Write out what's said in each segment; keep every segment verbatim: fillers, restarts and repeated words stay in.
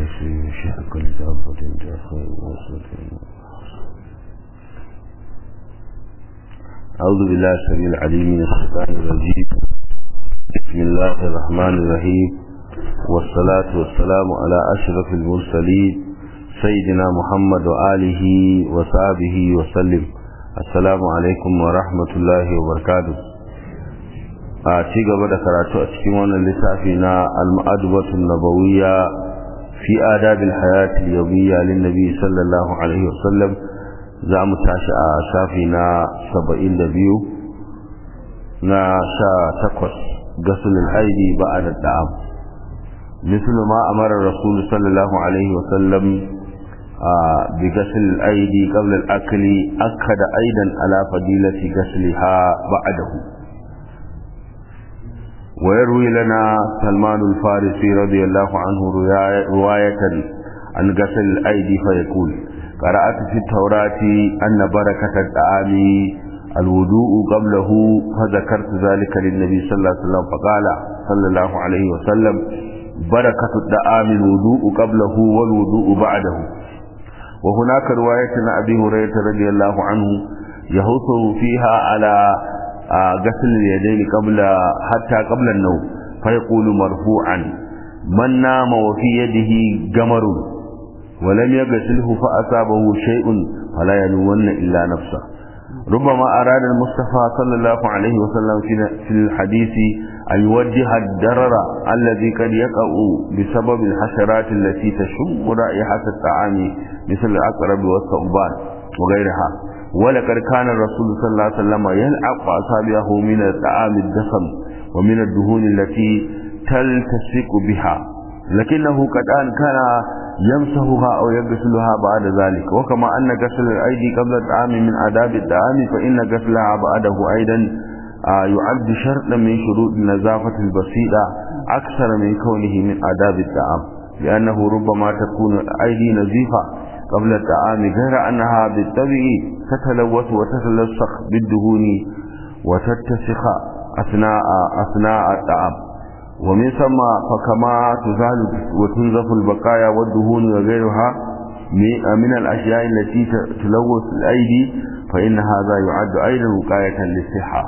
في شرك الدابة داخل وسط. أعوذ بالله السميع العليم من الشيطان الرجيم. بسم الله الرحمن الرحيم، والصلاة والسلام على أشرف المرسلين سيدنا محمد وآله وصحبه وسلم. السلام عليكم ورحمة الله وبركاته. a ci gaba da karatu a cikin wannan littafi na al-ma'adubatu an-nabawiyya fi adab al-hayat al-yawmiyya lin-nabi sallallahu alaihi wasallam. za mu tashi a shafi na saba'in da biyu na sha takwas ghusl al-aidi ba'da al-da'am. mislu ma amara rasul sallallahu alaihi wasallam bi ghusl al-aidi qabla al-akli akada aidan ala fadilati ghusliha ba'dahu. ويروي لنا سلمان الفارسي رضي الله عنه رواية عن غسل الأيدي فيقول: قرأت في التوراة أن بركة الطعام الوضوء قبله، فذكرت ذلك للنبي صلى الله عليه وسلم فقال صلى الله عليه وسلم: بركة الطعام الوضوء قبله والوضوء بعده. وهناك رواية عن أبي هريرة رضي الله عنه يحث فيها على غسل اليدين قبل حتى قبل النوم، فيقول مرفوعا: من نام وفي يده جمر ولم يغسله فأصابه شيء فلا يلومن إلا نفسه. ربما أراد المصطفى صلى الله عليه وسلم في الحديث أن يوجه الضرر الذي قد يقع بسبب الحشرات التي تشم رائحة الطعام مثل العقرب والثعبان وغيرها. ولقد كان الرسول صلى الله عليه وسلم يلعق أصابعه من الطعام الدسم ومن الدهون التي تلتصق بها، لكنه قد كان يمسحها أو يغسلها بعد ذلك. وكما أن غسل الأيدي قبل الطعام من آداب الطعام، فإن غسلها بعده أيضا يعد شرطا من شروط النظافة البسيطة أكثر من كونه من آداب الطعام، لأنه ربما تكون الأيدي نظيفة قبل الطعام غير أنها بالطبع تتلوث وتتلصق بالدهون وتتسخ أثناء أثناء الطعام. ومن ثم فكما تزال وتنظف البقايا والدهون وغيرها من الأشياء التي تلوث الأيدي، فإن هذا يعد أيضا وقاية للصحة.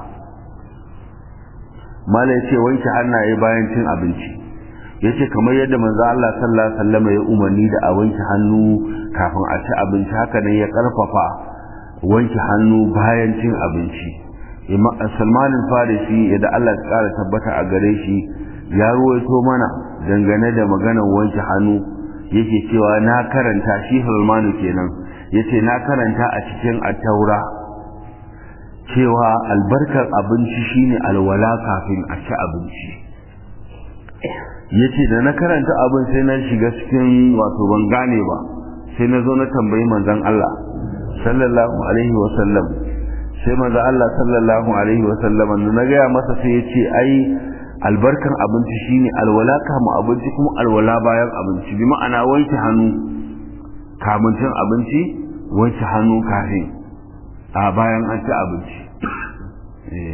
ما لا يشي وانك عنا يباين تن أبنشي yace kamar yadda manzo Allah sallallahu alaihi wasallam ya umarni da a wanke hannu kafin a ci abinci, haka ne ya karfafa wanke hannu bayan cin abinci. Salman al-Farisi yadda Allah ya kara tabbata a gare shi ya ruwaito mana dangane da maganar wanke hannu, yake cewa na karanta shi Salman kenan yace na karanta a cikin at-Taura cewa albarkar abinci shine alwala kafin a ci abinci. yace da na karanta abin sai na shiga cikin wato ban gane ba, sai na zo na tambayi manzon Allah sallallahu alaihi wasallam. sai manzon Allah sallallahu alaihi wasallam na ga masa sai yace ai albarkan abinci shine alwala kamun abinci kuma alwala bayan abinci, bi ma'ana wanke hannu kamun cin abinci, wanke hannu kafin a bayan an ci abinci. eh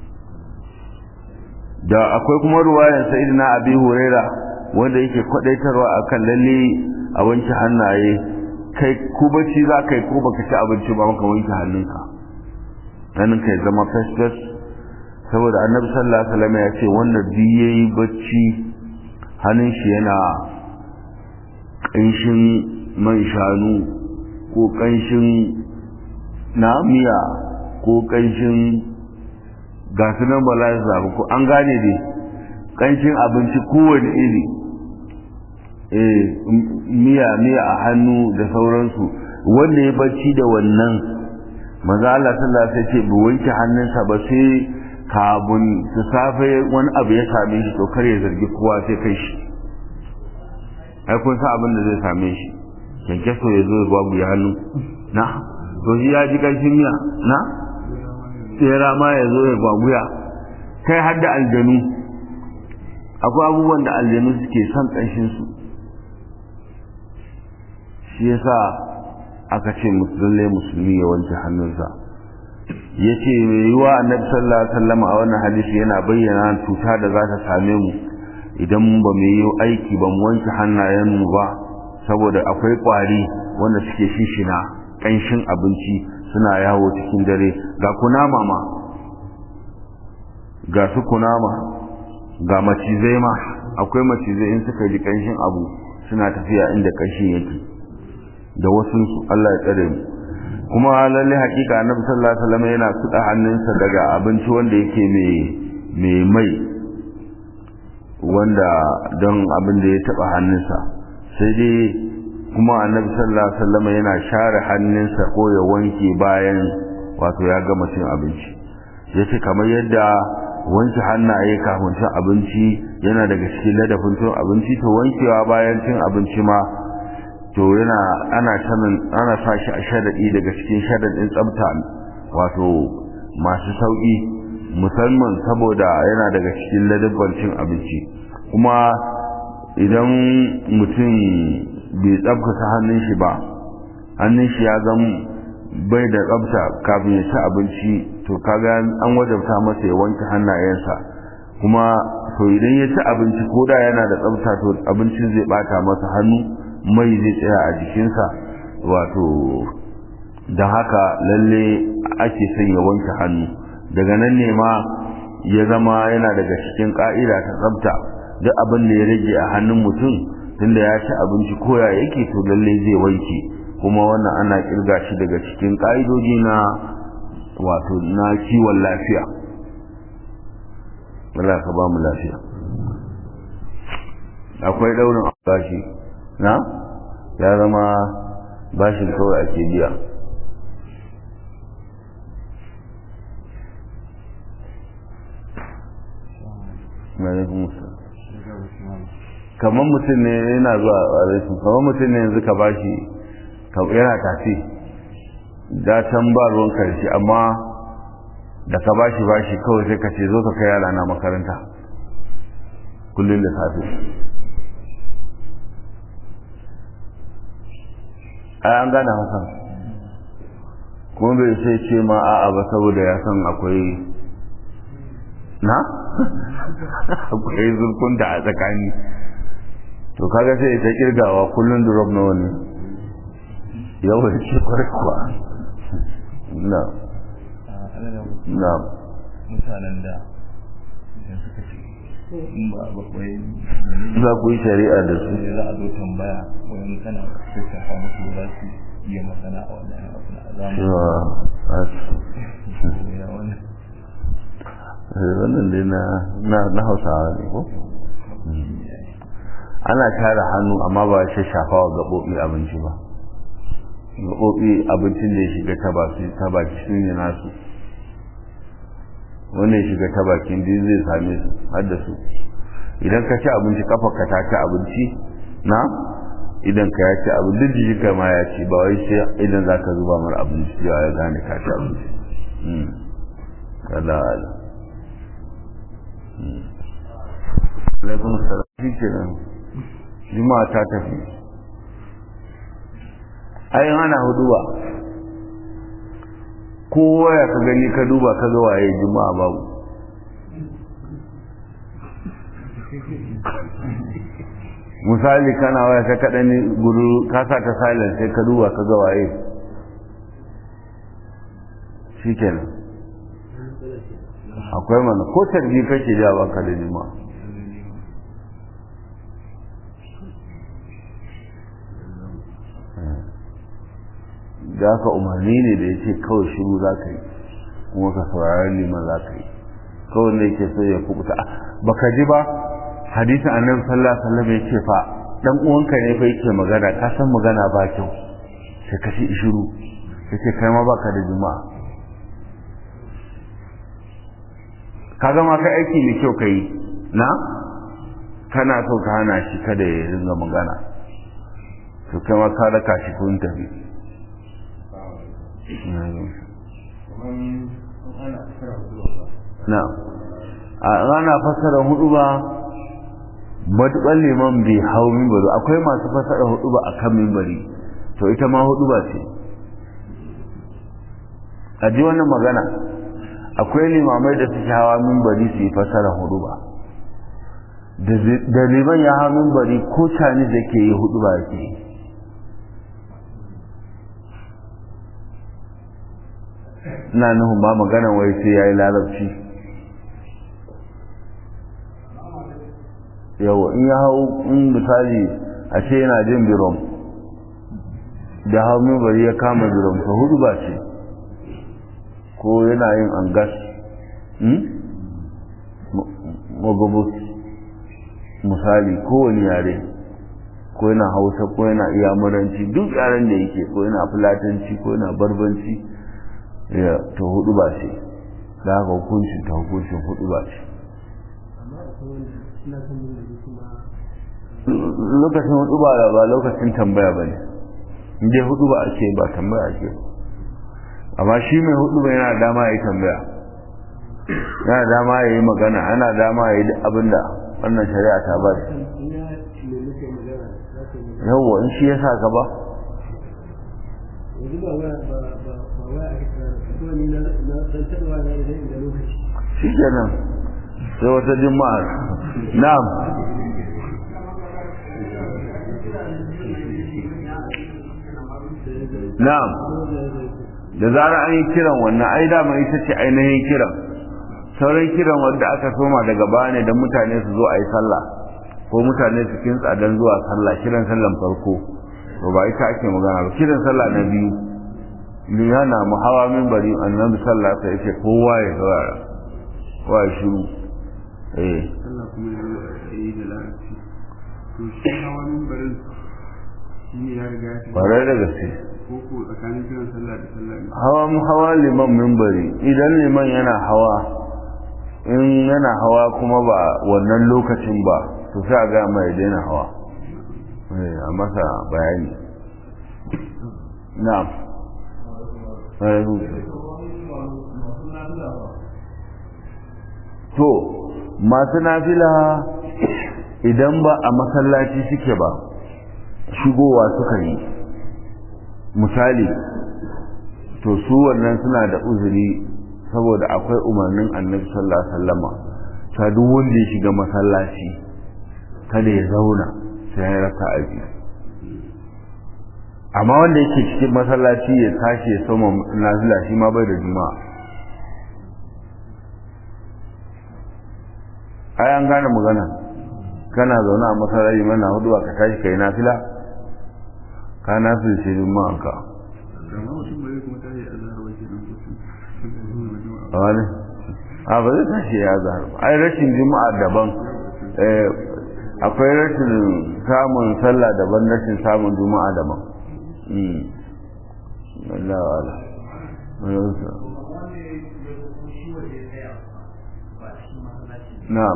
da akwai kuma ruwayar sayyidina Abi Huraira wanda yake kwadaitarwa akan lalle a wanke hannaye, kai ku bacci za kai ko baka ci abinci ba maka wanke hannunka hannun kai zama fesfes, saboda Annabi sallallahu alaihi wasallam ya ce wanda bi yayi bacci hannun shi yana kanshin man shanu ko kanshin namiya ko kanshin ga su nan ba za su zaɓi ko an gane dai ƙanshin abinci kowane iri, eh miya miya a hannu da sauransu. wanda ya bacci da wannan manzo Allah sallallahu alaihi wasallam ce bu wanke hannunsa ba sai kabun su safe wani abu ya same shi to kare zargi kowa sai kai shi. ai kun sa abin da zai same shi, kyankyaso ya zo ya babu ya hannu na to shi ya ji ƙanshin miya na tsera ma ya zo ya gwaguya, kai har da aljanu akwai abubuwan da aljanu suke son ƙanshinsu. shi yasa aka ce musulmai musulmi ya wanke hannunsa. ya ce mai yiwa annabi sallallahu alaihi wasallam a wannan hadisi yana bayyana cuta da za ta same mu idan ba mu yi aiki ba mu wanke hannayenmu ba saboda akwai kwari wanda suke shishina kanshin abinci suna yawo cikin dare, ga kunama ma ga su kunama ga macizai ma, akwai macizai in suka ji kanshin abu suna tafiya inda kanshin yake da wasu Allah ya tsare mu. Kuma lalle hakika annabi sallallahu alaihi wasallam yana suda hannunsa daga abinci wanda yake mai mai mai wanda don abin da ya taba hannunsa, sai dai kuma annabi sallallahu alaihi wasallam yana share hannunsa ko ya wanke bayan wato ya gama cin abinci. Yace kamar yadda wanke hannaye kafin cin abinci yana daga cikin ladabin cin abinci, to wankewa bayan cin abinci ma to yana ana sanin ana sa shi a sharadi daga cikin sharadin tsafta wato masu sauki, musamman saboda yana daga cikin ladabin cin abinci. Kuma idan mutum bai tsaftace hannun shi ba, hannun shi ya zama bai da tsafta kafin ya ci abinci, to kaga an wajabta masa ya wanke hannayensa. Kuma to idan ya ci abinci ko da yana da tsafta, to abincin zai bata masa hannu, mai zai tsaya a jikinsa, wato da haka lalle ake son ya wanke hannu. Daga nan ne ma ya zama yana daga cikin ka'ida ta tsafta, duk abin da ya rage a hannun mutum tunda ya ci abinci koya yake to lalle zai wanke. Kuma wannan ana kirga shi daga cikin ka'idoji na wato na kiwon lafiya. Allah ka ba mu lafiya. Akwai daurin bashi na ya zama bashin kawai ake biya. kamar mutum ne yana zuwa a rashin kamar mutum ne yanzu ka bashi yana tafi da can ba ruwan karshe, amma da ka bashi bashi kawai sai ka ce zo ka kai yara na makaranta kullum da safe. ai an gane hakan, kuma bai sai ce ma a'a ba saboda ya san akwai na akwai zurfin da a tsakani, to kaga sai ta kirgawa kullum drop na wani yawan ce kwarkwa na na mutanen da suka ce in ba bakwai za ku yi shari'a da su, za a zo tambaya wani kana shafa musu za su iya masana a wannan abu na zamani. Wannan dai na hausawa ne ko? Ana share hannu amma ba shi shafa wa gaɓoɓi abinci ba. Gaɓoɓi abincin da ya shiga ta baki shi ne nasu, wanda ya shiga ta bakin din zai same su har da su. Idan ka ci abinci kafarka ta ci abinci na idan ka ya ci abinci duk jikinka ma ya ci, ba wai sai idan za ka zuba mara abinci ya gane ka ci abinci. Allah Allah. Alaikun salam. Shi ke nan juma'a ta tafi. Ayin ana hudu ba, kowa ya ka gani ka duba ka ga waye juma'a babu. Misali kana waya ka kaɗa ni guru ka sa ta silent sai ka duba ka ga waye. Shi ke nan. Akwai mana ko tarbi kake ja baka da juma'a. da aka umarni ne da ya ce kawai shiru za ka yi kuma ka saurari liman za ka yi kawai da yake so ya kubuta. Baka ji ba hadisin annabi sallallahu alaihi wasallam ya ce fa dan uwanka ne fa yake magana, ka san magana ba kyau sai ka shi shiru, yace kai ma baka da juma'a. kaga ma kai aiki ne kyau kai na kana so ka hana shi kada ya ringa magana, to kai ma ka raka shi kun tafi. na a rana fasara hudu ba matuƙar liman bai hau mimbari, akwai masu fasara hudu ba a kan mimbari, to ita ma hudu ba ce. a ji wannan magana, akwai limamai da suke hawa mimbari su yi fasara hudu ba, da liman ya hawa mimbari ko cani da ke yi hudu ba ke yi. ina nufin ba magana wai sai yayi larabci. yawa in ya hau in misali a ce yana jin birom da hau bari ya kama birom ta hudu ba ce ko yana yin angas magabus misali kowane yare ko yana hausa ko yana iyamuranci duk yaren da yake ko yana fulatanci ko yana barbanci ya ta hudu ba ce da haka hukuncin ta hukuncin hudu ba ce. Lokacin hudu ba ba lokacin tambaya ba ne inda hudu ba ake ba tambaya ake amma shi mai hudu ba yana dama ya yi tambaya yana dama ya yi magana yana dama ya yi abinda wannan shari'a ta ba shi. yawwa in shi ya sa ka ba shi kenan sai wata juma'a. Na'am. Na'am. Da zara an yi kiran wannan ai dama ita ce ainihin kiran. Sauran kiran wanda aka soma daga baya ne don mutane su zo a yi sallah ko mutane su kintsa don zuwa sallah, kiran sallan farko to ba ita ake magana ba. Kiran sallah na biyu yana muhawa min bari annabi sallah sai ce kowa ya saurara kowa ya shiru. eh sallah kuma yayi da larabci to shi hawa min barin shi ne ya riga ya bare da gaske ko ko tsakanin kiran sallah da sallah ne hawa mu hawa liman minbari idan liman yana hawa in yana hawa kuma ba wannan lokacin ba to sai a ga mai daina hawa eh a masa bayani. na'am to masu nafila idan ba a masallaci suke ba shigowa suka yi misali to su wannan suna da uzuri saboda akwai umarnin annabi sallallahu alaihi wasallama ta duk wanda ya shiga masallaci kada ya zauna sai ya raka aji amma wanda yake cikin masallaci ya tashi ya soma nafila shi ma bai da juma'a. ai an gane magana kana zaune a masallaci mana hudu ka tashi kai nafila ka nafila sai juma'a ka wani a ba zai tashi ya zahar ai rashin juma'a daban akwai rashin samun sallah daban rashin samun juma'a daban. Allah wala na'am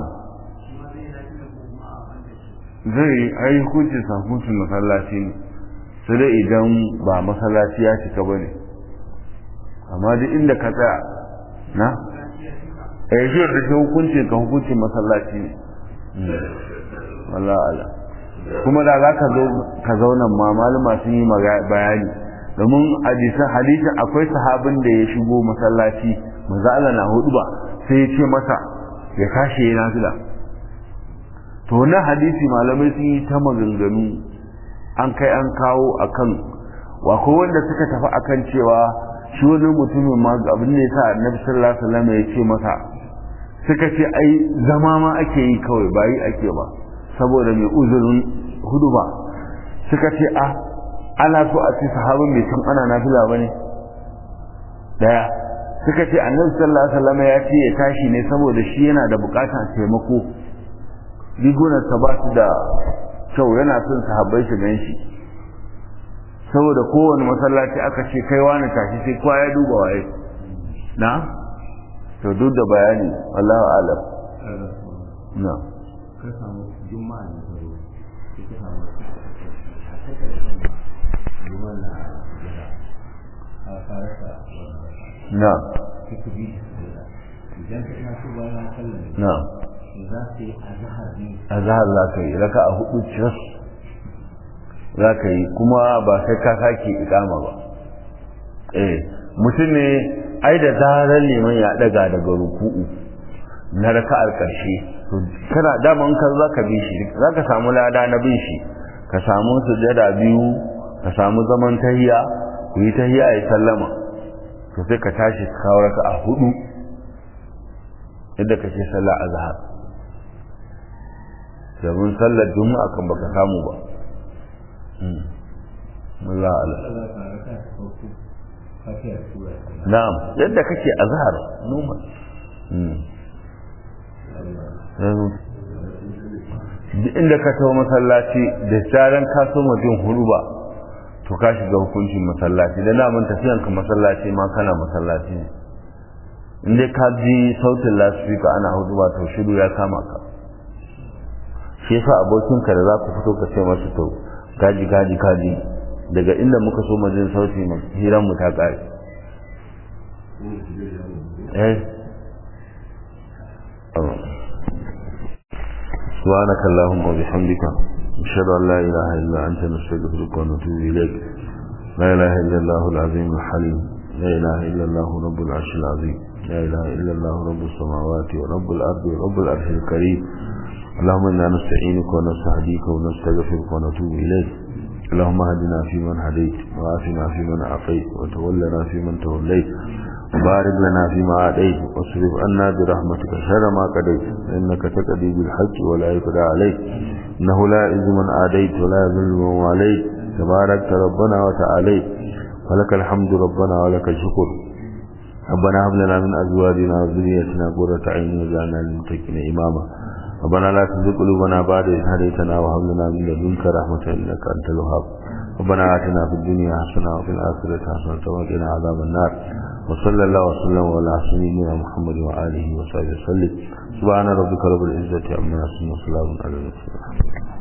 zai ai hukuncin sakuncin masallaci ne sai dai idan ba masallaci ya cika ba ne amma duk inda ka tsaya na eh shi da shi hukuncin ka hukuncin masallaci ne wallahi ala kuma da za ka zo ka zauna ma malama sun yi bayani domin hadisan hadisin akwai sahabin da ya shigo masallaci manzo Allah na hudu ba sai ya ce masa ya kashe yana nafila to wannan hadisi malamai sun yi ta maganganu an kai an kawo akan wa ko wanda suka tafi akan cewa shi wani mutumin ma abin da yasa Annabi sallallahu alaihi wasallam ya ce masa suka ce ai zama ma ake yi kawai ba yi ake ba saboda mai uzurin hudu ba suka ce a ana so a ce sahabin bai san ana nafila bane daya suka ce Annabi sallallahu alaihi wasallam ya ce ya tashi ne saboda shi yana da bukatar taimako rigunar sa ba su da kyau yana son sahabbai su gan shi saboda kowane masallaci aka ce kai wani tashi sai kowa ya duba waye na to duk da bayani wallahu alam. na ka samu juma'a ne zaro ka samu juma'a na a farasa na idan ka tafi bayan sallah na za ka yi azhar ne azhar za ka yi raka a hudu cis za ka yi kuma ba sai ka sake ikama ba. eh mutum ne ai da zarar liman ya daga daga ruku'u na raka'ar karshe to kana daman kan za ka bi shi za ka samu lada na bin shi ka samu sujada biyu ka samu zaman tahiyya ku yi tahiyya ya sallama to sai ka tashi ka kawo raka'a hudu inda kake sallah azhar domin sallar juma'a kan baka samu ba Allah Allah na'am yadda kake azhar normal duk inda ka tawo masallaci da tsaran ka so mutum hudu ba to ka shiga hukuncin masallaci da namun tafiyan ka masallaci ma kana masallaci inda ka ji sautin lasfika ana hudu ba to shiru ya kama ka shi yasa abokinka da za ku fito ka ce masa to gaji gaji gaji daga inda muka so mu jin sauti mu hiran mu ta kare eh سبحانك اللهم وبحمدك نشهد ان لا اله الا انت نستغفرك ونتوب اليك لا اله الا الله العظيم الحليم لا اله الا الله رب العرش العظيم لا اله الا الله رب السماوات ورب الارض ورب العرش الكريم اللهم انا نستعينك ونستهديك ونستغفرك ونتوب اليك اللهم اهدنا فيمن هديت وعافنا فيمن عافيت وتولنا فيمن توليت وبارك لنا فيما أعطيت واصرف عنا برحمتك شر ما قضيت إنك تقضي بالحق ولا يقضى عليك إنه لا يعز من عاديت ولا يذل من واليت تباركت ربنا وتعاليت ولك الحمد ربنا ولك الشكر ربنا هب لنا من أزواجنا وذريتنا قرة عين واجعلنا للمتقين إماما ربنا لا تزغ قلوبنا بعد إذ هديتنا وهب لنا من لدنك رحمة إنك أنت الوهاب ربنا آتنا في الدنيا حسنة وفي الآخرة حسنة وقنا عذاب النار وصلى الله وسلم على سيدنا محمد وآله وصحبه وسلم سبحان ربك رب العزة عما يصفون وسلام على المرسلين.